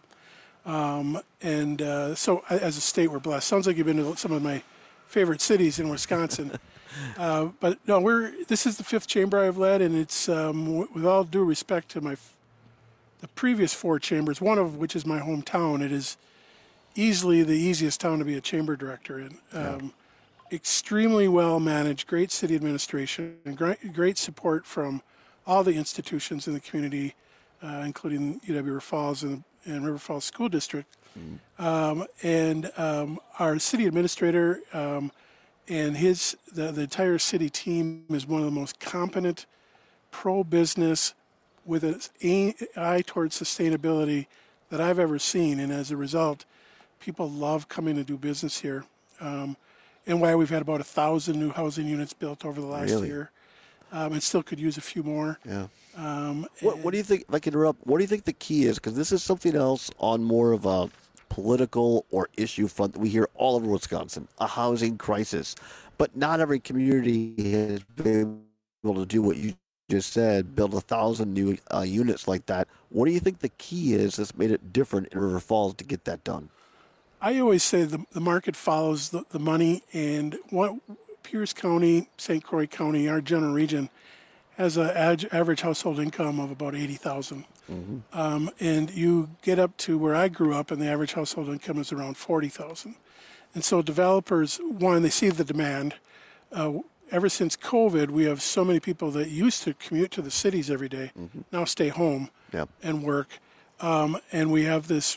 So as a state, we're blessed. Sounds like you've been to some of my favorite cities in Wisconsin. But no, this is the 5th chamber I've led, and it's, with all due respect to the previous 4 chambers, one of which is my hometown. It is easily the easiest town to be a chamber director in. Extremely well managed, great city administration, and great support from all the institutions in the community, including UW River Falls and River Falls School District. And our city administrator and the entire city team is one of the most competent, pro-business, with an eye towards sustainability that I've ever seen. And as a result, people love coming to do business here. And why we've had about 1,000 new housing units built over the last year. And still could use a few more. Yeah. What do you think, if I can interrupt, what do you think the key is? Because this is something else on more of a political or issue front that we hear all over Wisconsin, a housing crisis. But not every community has been able to do what you just said, build 1,000 new units like that. What do you think the key is that's made it different in River Falls to get that done? I always say the market follows the money, and Pierce County, St. Croix County, our general region, has an average household income of about $80,000. Mm-hmm. And you get up to where I grew up, and the average household income is around $40,000. And so developers, one, they see the demand. ever since COVID, we have so many people that used to commute to the cities every day, now stay home and work. And we have this,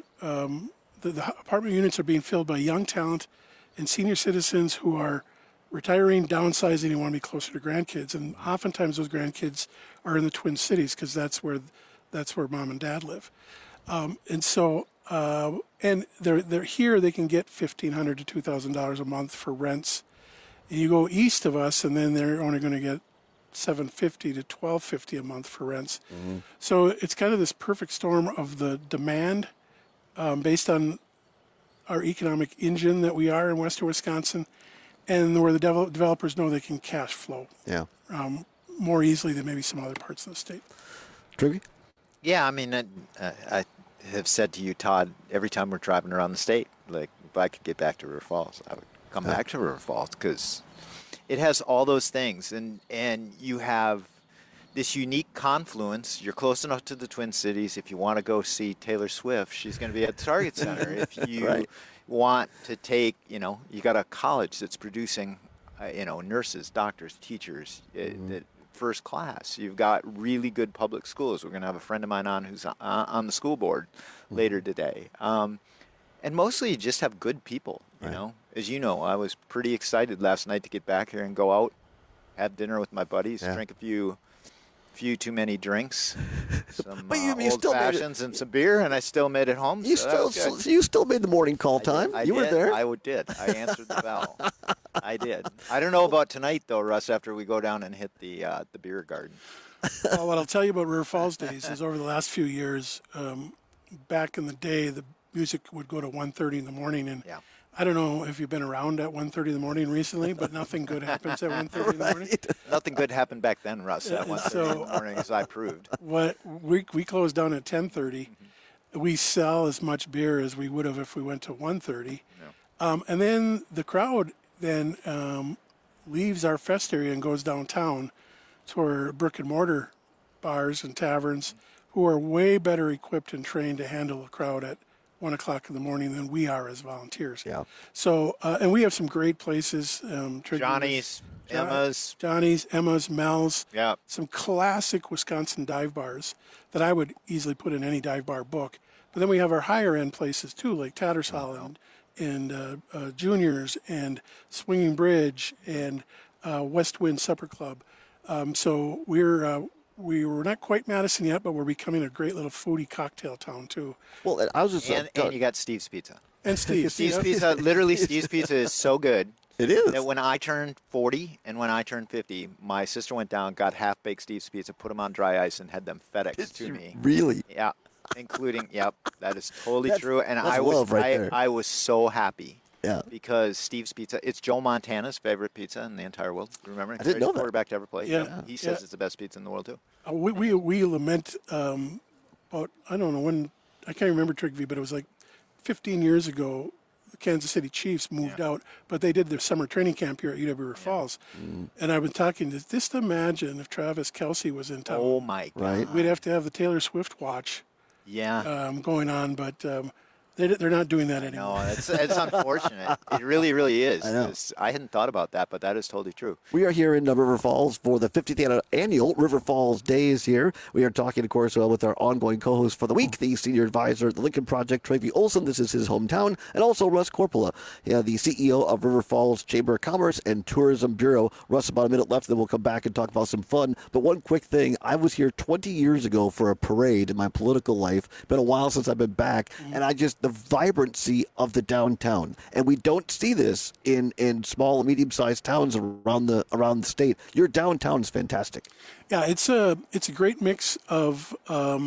the apartment units are being filled by young talent and senior citizens who are retiring, downsizing, and want to be closer to grandkids. And oftentimes those grandkids are in the Twin Cities because that's where mom and dad live. And so, and they're here, they can get $1,500 to $2,000 a month for rents. And you go east of us, and then they're only going to get $750 to $1,250 a month for rents. So it's kind of this perfect storm of the demand based on our economic engine that we are in western Wisconsin, and where the developers know they can cash flow more easily than maybe some other parts of the state. Triggy? Yeah, I mean, I have said to you, Todd, every time we're driving around the state, like, if I could get back to River Falls, I would come back to River Falls because it has all those things, and you have this unique confluence. You're close enough to the Twin Cities. If you want to go see Taylor Swift, she's going to be at the Target Center. If you want to take, you got a college that's producing, nurses, doctors, teachers, that first class. You've got really good public schools. We're going to have a friend of mine on who's on the school board later today. And mostly you just have good people, you know. As you know, I was pretty excited last night to get back here and go out, have dinner with my buddies, drink a few too many drinks, some old fashions and some beer, and I still made it home. You still made the morning call time. I you did. were there. I did. I answered the bell. I did. I don't know about tonight though, Russ. After we go down and hit the beer garden. Well, what I'll tell you about River Falls days is over the last few years, back in the day, the music would go to 1:30 in the morning, and I don't know if you've been around at 1:30 in the morning recently, but nothing good happens at 1:30 in the morning. Nothing good happened back then, Russ, at 1:30 in the morning, as I proved. What we closed down at 10:30. We sell as much beer as we would have if we went to 1:30. And then the crowd leaves our fest area and goes downtown to our brick and mortar bars and taverns who are way better equipped and trained to handle a crowd at 1 o'clock in the morning than we are as volunteers. So, and we have some great places. Johnny's, Emma's, Mel's. Yeah. Some classic Wisconsin dive bars that I would easily put in any dive bar book. But then we have our higher end places too, like Tattersall and Juniors and Swinging Bridge and West Wind Supper Club. So we were not quite Madison yet, but we're becoming a great little foodie cocktail town too. Well, I was just and you got Steve's Pizza. And Steve's Pizza. Literally, Steve's Pizza is so good. It is. That when I turned 40 and when I turned 50, my sister went down, got half-baked Steve's Pizza, put them on dry ice, and had them FedEx to me. Really? Yeah, including that is totally true. And I was so happy. Yeah. Because Steve's Pizza, it's Joe Montana's favorite pizza in the entire world. Remember? I didn't know that. Quarterback to ever play. Yeah. He says it's the best pizza in the world too. We lament about, I don't know when, I can't remember Trigby, but it was like 15 years ago, the Kansas City Chiefs moved out, but they did their summer training camp here at UW River Falls. And I've been talking to, just imagine if Travis Kelce was in town. Oh my God. Right. We'd have to have the Taylor Swift watch going on, but they're not doing that anymore. No, it's unfortunate. It really, really is. I hadn't thought about that, but that is totally true. We are here in River Falls for the 50th annual River Falls Days here. We are talking, of course, with our ongoing co-host for the week, the senior advisor at the Lincoln Project, Trevey Olson. This is his hometown. And also Russ Corpola, the CEO of River Falls Chamber of Commerce and Tourism Bureau. Russ, about a minute left, then we'll come back and talk about some fun. But one quick thing, I was here 20 years ago for a parade in my political life. Been a while since I've been back, and the vibrancy of the downtown, and we don't see this in small and medium-sized towns around the state. Your downtown is fantastic. Yeah, it's a great mix of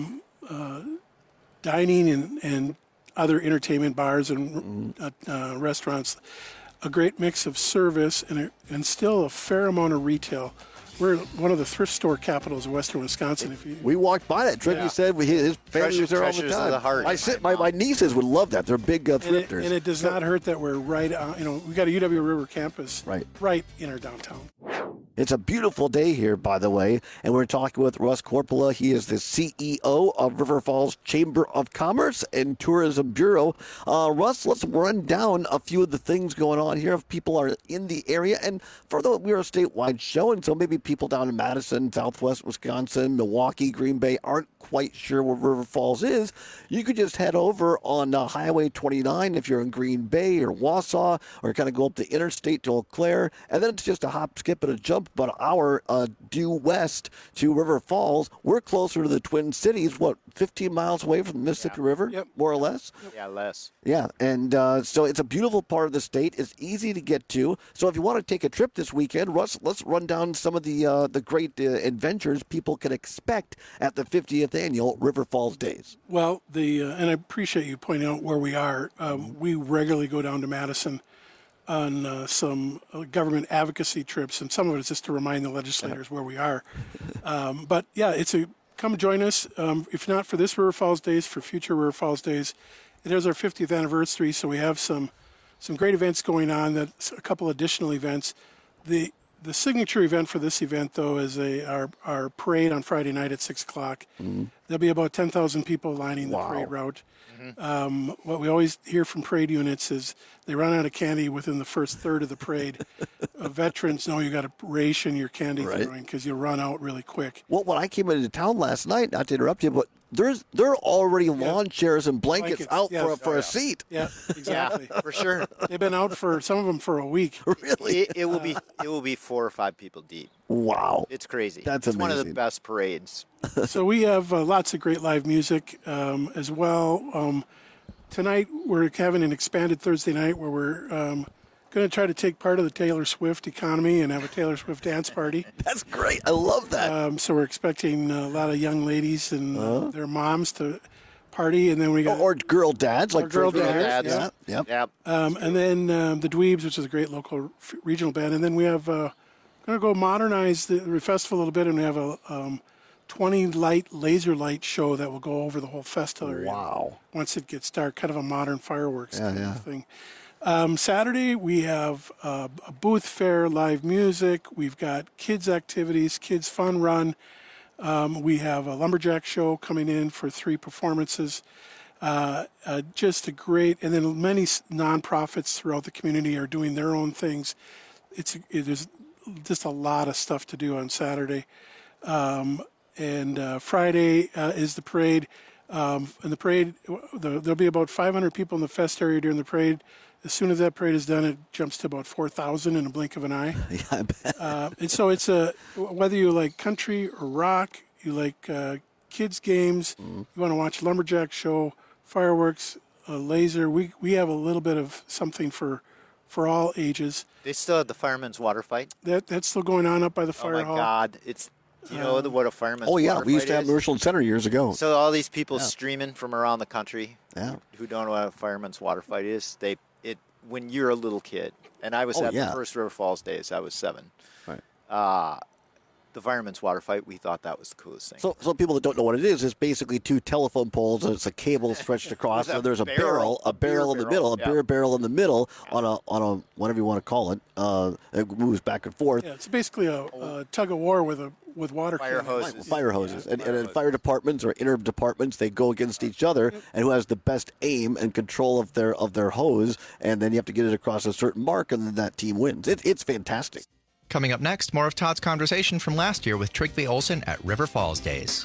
dining and other entertainment bars and restaurants. A great mix of service and still a fair amount of retail. We're one of the thrift store capitals of western Wisconsin. We walked by that. Trevey said his family was there all the time. Of the heart. My nieces would love that. They're big thrifters. And it does not hurt that we're right on. We got a UW River campus right in our downtown. It's a beautiful day here, by the way, and we're talking with Russ Corpola. He is the CEO of River Falls Chamber of Commerce and Tourism Bureau. Russ, let's run down a few of the things going on here if people are in the area. And further, we're a statewide show, and so maybe people down in Madison, Southwest Wisconsin, Milwaukee, Green Bay aren't quite sure where River Falls is. You could just head over on Highway 29 if you're in Green Bay or Wausau, or kind of go up the interstate to Eau Claire, and then it's just a hop, skip, and a jump about an hour due west to River Falls. We're closer to the Twin Cities, 15 miles away from the Mississippi River, more or less? Yeah, less. Yeah, and so it's a beautiful part of the state. It's easy to get to. So if you want to take a trip this weekend, Russ, let's run down some of the great adventures people can expect at the 50th annual River Falls Days. Well, and I appreciate you pointing out where we are. We regularly go down to Madison on some government advocacy trips, and some of it is just to remind the legislators where we are. But yeah, come join us. If not for this River Falls Days, for future River Falls Days. It is our 50th anniversary, so we have some great events going on. That's a couple additional events. The signature event for this event, though, is our parade on Friday night at 6 o'clock. Mm-hmm. There'll be about 10,000 people lining the parade route. Mm-hmm. What we always hear from parade units is they run out of candy within the first third of the parade. Veterans know you got to ration your candy throwing because you run out really quick. Well, when I came into town last night, not to interrupt you, but there are already lawn chairs and blankets out for a seat. Yeah, exactly. Yeah, for sure. They've been out for some of them for a week. Really? It will be 4 or 5 people deep. Wow. It's crazy. That's it's amazing. One of the best parades. So we have lots of great live music as well. Tonight we're having an expanded Thursday night where we're going to try to take part of the Taylor Swift economy and have a Taylor Swift dance party. That's great. I love that. So we're expecting a lot of young ladies and their moms to party, and then we got or girl dads, like girl dads. Yeah. Yep. And then the Dweebs, which is a great local regional band, and then we have going to go modernize the festival a little bit, and we have a 20 laser light show that will go over the whole festival area. Wow. Once it gets dark, kind of a modern fireworks kind of thing. Saturday, we have a booth fair, live music. We've got kids' activities, kids' fun run. We have a lumberjack show coming in for 3 performances. Just a great, and then many nonprofits throughout the community are doing their own things. There's just a lot of stuff to do on Saturday. And Friday is the parade. And the parade, there'll be about 500 people in the fest area during the parade. As soon as that parade is done, it jumps to about 4,000 in a blink of an eye. Yeah, I bet. And so it's whether you like country or rock, you like kids games, you want to watch lumberjack show, fireworks, laser. We have a little bit of something for all ages. They still have the fireman's water fight. That's still going on up by the fire hall. Oh my God! Do you know what a fireman's water fight is? We used to have Merchant Center years ago. So all these people streaming from around the country who don't know what a fireman's water fight is, when you're a little kid, and I was at the first River Falls days, I was 7. Right. The fireman's water fight, we thought that was the coolest thing. So people that don't know what it is, it's basically 2 telephone poles and it's a cable stretched across, and there's a barrel in the middle, a beer barrel in the middle on a whatever you want to call it. It moves back and forth. Yeah, it's basically a tug of war with water fire hoses. Fire hoses. And in fire departments or inter departments, they go against each other, and who has the best aim and control of their hose, and then you have to get it across a certain mark, and then that team wins. It's fantastic. Coming up next, more of Todd's conversation from last year with Trygve Olsen at River Falls Days.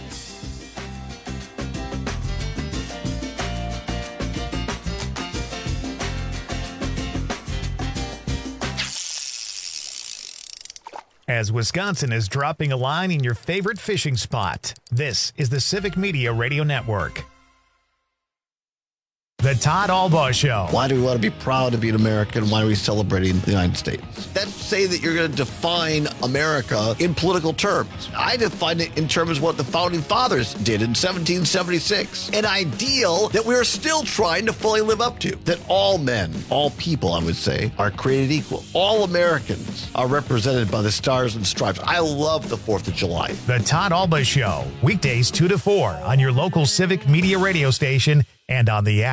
As Wisconsin is dropping a line in your favorite fishing spot, this is the Civic Media Radio Network. The Todd Albaugh Show. Why do we want to be proud to be an American? Why are we celebrating the United States? That's say that you're going to define America in political terms. I define it in terms of what the Founding Fathers did in 1776. An ideal that we're still trying to fully live up to. That all men, all people, I would say, are created equal. All Americans are represented by the Stars and Stripes. I love the 4th of July. The Todd Albaugh Show. Weekdays 2 to 4 on your local Civic Media radio station and on the app.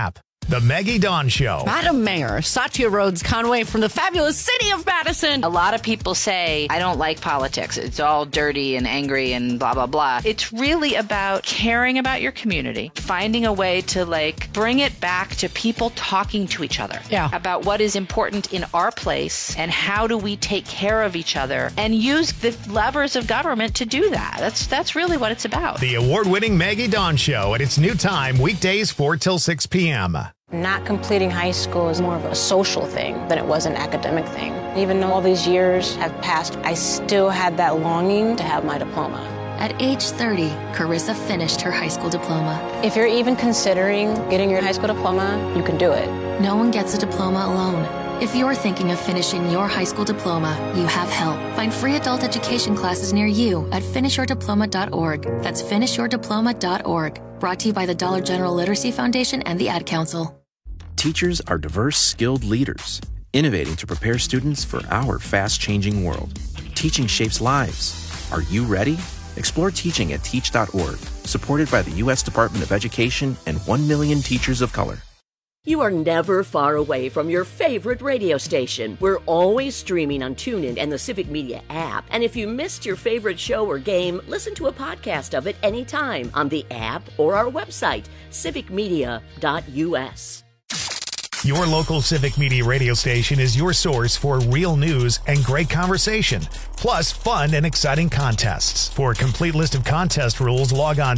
The Maggie Dawn Show. Madam Mayor, Satya Rhodes Conway from the fabulous city of Madison. A lot of people say, I don't like politics. It's all dirty and angry and blah, blah, blah. It's really about caring about your community, finding a way to bring it back to people talking to each other about what is important in our place and how do we take care of each other and use the levers of government to do that. That's really what it's about. The award-winning Maggie Dawn Show at its new time, weekdays 4 till 6 p.m. Not completing high school is more of a social thing than it was an academic thing. Even though all these years have passed, I still had that longing to have my diploma. At age 30, Carissa finished her high school diploma. If you're even considering getting your high school diploma, you can do it. No one gets a diploma alone. If you're thinking of finishing your high school diploma, you have help. Find free adult education classes near you at finishyourdiploma.org. That's finishyourdiploma.org. Brought to you by the Dollar General Literacy Foundation and the Ad Council. Teachers are diverse, skilled leaders, innovating to prepare students for our fast-changing world. Teaching shapes lives. Are you ready? Explore teaching at teach.org, supported by the U.S. Department of Education and 1 million teachers of color. You are never far away from your favorite radio station. We're always streaming on TuneIn and the Civic Media app. And if you missed your favorite show or game, listen to a podcast of it anytime on the app or our website, civicmedia.us. Your local Civic Media radio station is your source for real news and great conversation, plus fun and exciting contests. For a complete list of contest rules, log on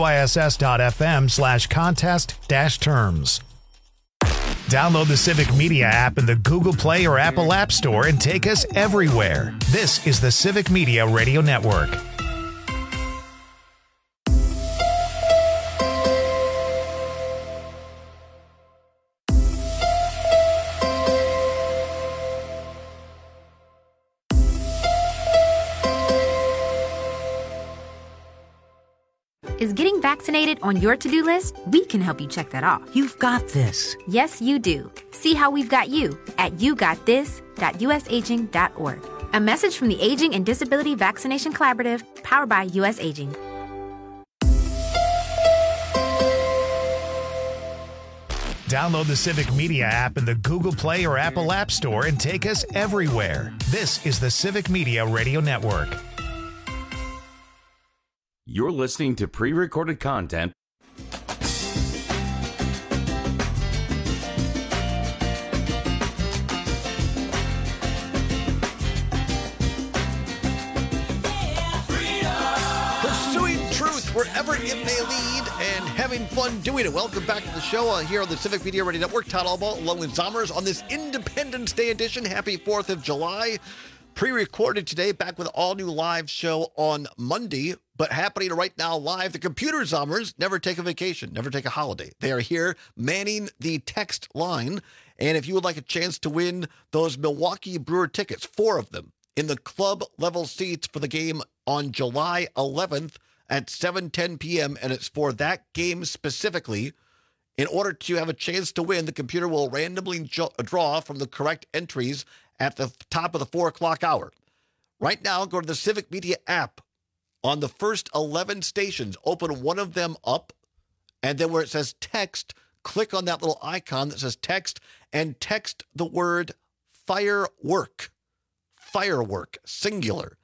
wiss.fm/contest-terms. Download the Civic Media app in the Google Play or Apple App Store and take us everywhere. This is the Civic Media Radio Network. Is getting vaccinated on your to-do list? We can help you check that off. You've got this. Yes, you do. See how we've got you at yougotthis.usaging.org. A message from the Aging and Disability Vaccination Collaborative, powered by US Aging. Download the Civic Media app in the Google Play or Apple App Store and take us everywhere. This is the Civic Media Radio Network. You're listening to pre-recorded content. Pursuing truth wherever it may lead and having fun doing it. Welcome back to the show here on the Civic Media Radio Network. Todd Albaugh along with Zommers on this Independence Day edition. Happy 4th of July. Pre-recorded today, back with an all-new live show on Monday, but happening right now live. The Computer Zommers never take a vacation, never take a holiday. They are here manning the text line, and if you would like a chance to win those Milwaukee Brewer tickets, 4 of them, in the club-level seats for the game on July 11th at 7:10 p.m., and it's for that game specifically. In order to have a chance to win, the computer will randomly draw from the correct entries at the top of the 4 o'clock hour. Right now, go to the Civic Media app. On the first 11 stations, open one of them up, and then where it says text, click on that little icon that says text, and text the word firework. Firework, singular.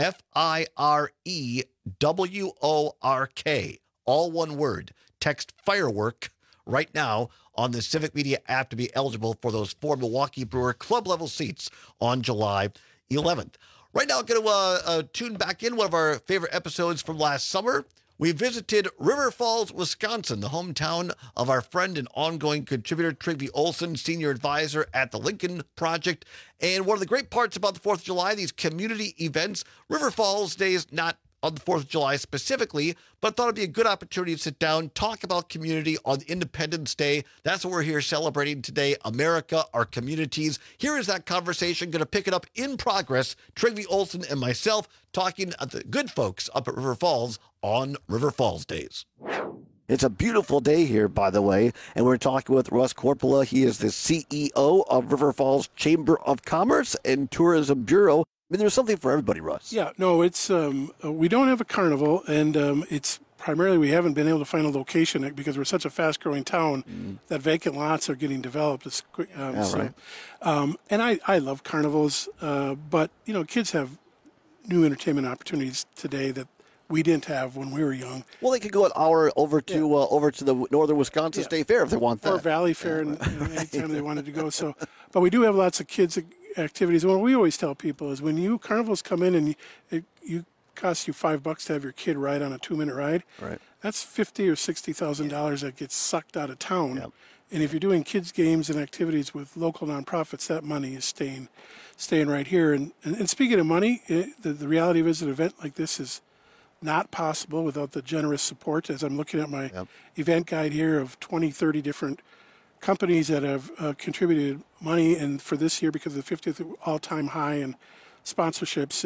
Firework. All one word. Text firework right now on the Civic Media app to be eligible for those 4 Milwaukee Brewer club-level seats on July 11th. Right now, I'm going to tune back in one of our favorite episodes from last summer. We visited River Falls, Wisconsin, the hometown of our friend and ongoing contributor, Trygve Olsen, senior advisor at the Lincoln Project. And one of the great parts about the 4th of July, these community events, River Falls Day is not on the 4th of July specifically, but I thought it'd be a good opportunity to sit down, talk about community on Independence Day. That's what we're here celebrating today, America, our communities. Here is that conversation, going to pick it up in progress. Trygve Olsen and myself talking at the good folks up at River Falls on River Falls Days. It's a beautiful day here, by the way, and we're talking with Russ Corpola. He is the CEO of River Falls Chamber of Commerce and Tourism Bureau. I mean, there's something for everybody, Russ. Yeah, no, it's we don't have a carnival, and it's primarily we haven't been able to find a location because we're such a fast-growing town that vacant lots are getting developed. Right. And I love carnivals, but kids have new entertainment opportunities today that we didn't have when we were young. Well, they could go an hour over to the Northern Wisconsin State Fair if they want that, or Valley Fair, anytime they wanted to go. So, but we do have lots of kids activities. What we always tell people is when carnivals come in and you cost you $5 to have your kid ride on a 2-minute ride. Right. That's $50,000 or $60,000 that gets sucked out of town. Yep. And if you're doing kids games and activities with local nonprofits, that money is staying right here. And speaking of money, the reality of it is an event like this is not possible without the generous support. As I'm looking at my event guide here of 20, 30 different companies that have contributed money, and for this year because of the 50th all-time high in sponsorships.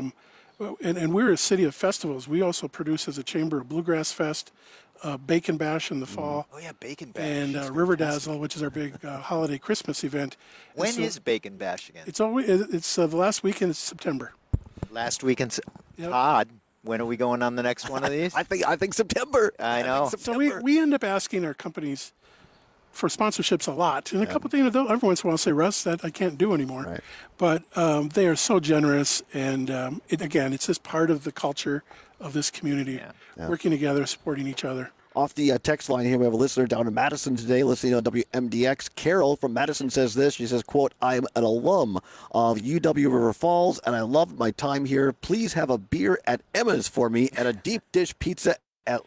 And we're a city of festivals. We also produce as a chamber a Bluegrass Fest, Bacon Bash in the fall. Oh yeah, Bacon Bash. And River Dazzle, which is our big holiday Christmas event. When is Bacon Bash again? It's the last weekend in September. Last weekend. Todd, when are we going on the next one of these? I think September. I know. So we end up asking our companies for sponsorships a lot, and a couple things. Every once in a while, I'll say, Russ, that I can't do anymore. Right. But they are so generous, and it's just part of the culture of this community, working together, supporting each other. Off the text line here, we have a listener down in Madison today listening on WMDX. Carol from Madison says this. She says, quote, I'm an alum of UW River Falls, and I loved my time here. Please have a beer at Emma's for me and a deep dish pizza at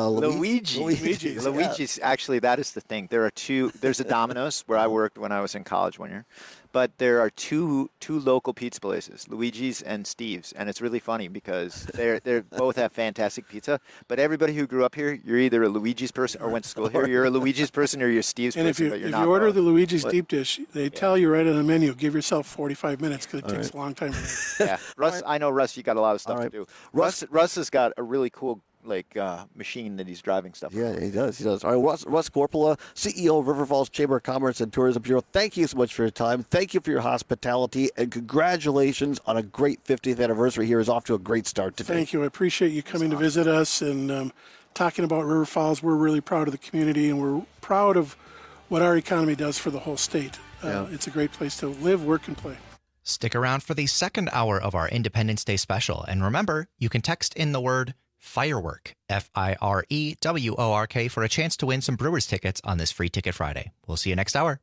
Luigi's. Actually, that is the thing. There's a Domino's where I worked when I was in college one year, but there are two local pizza places, Luigi's and Steve's, and it's really funny because they both have fantastic pizza. But everybody who grew up here, you're either a Luigi's person or went to school here. You're a Luigi's person or you're a Steve's and person. If you order the Luigi's deep dish, they tell you right on the menu, give yourself 45 minutes because it takes a long time. Yeah, Russ. I know Russ. You got a lot of stuff to do. Russ has got a really cool machine that he's driving stuff. Yeah, he does. All right, Russ Corpola, CEO of River Falls Chamber of Commerce and Tourism Bureau, thank you so much for your time. Thank you for your hospitality, and congratulations on a great 50th anniversary here. Is off to a great start today. Thank you. I appreciate you coming to visit us and talking about River Falls. We're really proud of the community, and we're proud of what our economy does for the whole state. It's a great place to live, work, and play. Stick around for the second hour of our Independence Day special. And remember, you can text in the word Firework, FIREWORK, for a chance to win some Brewers tickets on this Free Ticket Friday. We'll see you next hour.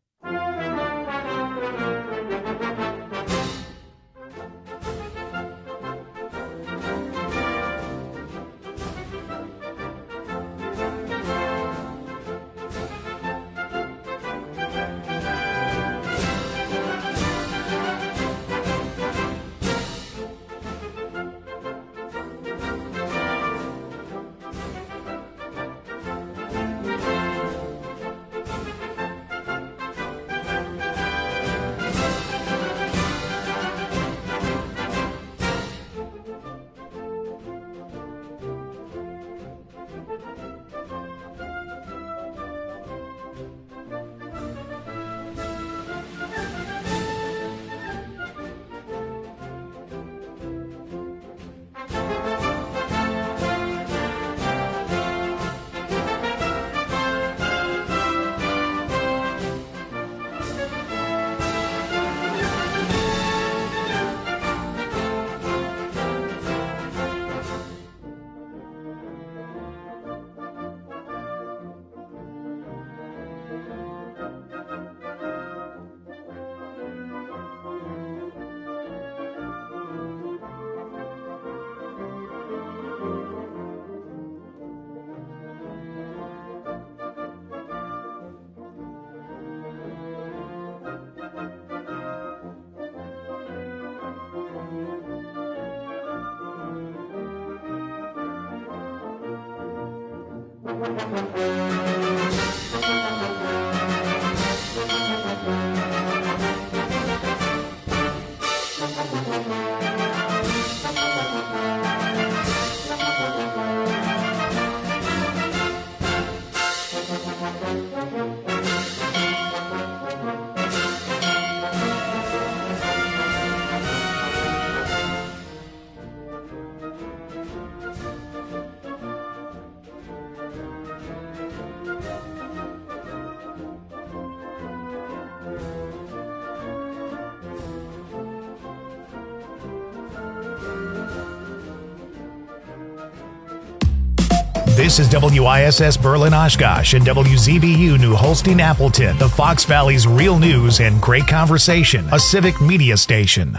This is WISS Berlin Oshkosh and WZBU New Holstein Appleton, the Fox Valley's real news and great conversation, a civic media station.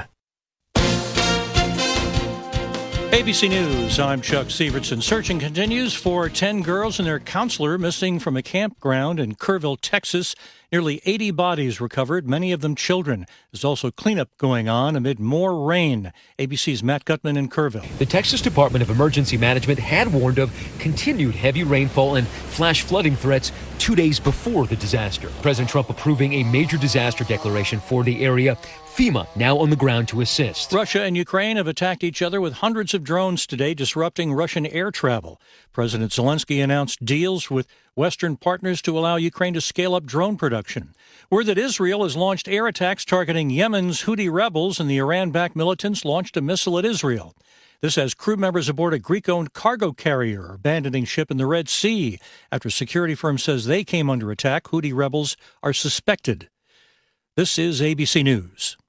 ABC News, I'm Chuck Sievertson. Searching continues for 10 girls and their counselor missing from a campground in Kerrville, Texas. Nearly 80 bodies recovered, many of them children. There's also cleanup going on amid more rain. ABC's Matt Gutman in Kerrville. The Texas Department of Emergency Management had warned of continued heavy rainfall and flash flooding threats 2 days before the disaster. President Trump approving a major disaster declaration for the area. FEMA now on the ground to assist. Russia and Ukraine have attacked each other with hundreds of drones today, disrupting Russian air travel. President Zelensky announced deals with Western partners to allow Ukraine to scale up drone production. Word that Israel has launched air attacks targeting Yemen's Houthi rebels, and the Iran-backed militants launched a missile at Israel. This has crew members aboard a Greek-owned cargo carrier abandoning ship in the Red Sea after a security firm says they came under attack. Houthi rebels are suspected. This is ABC News.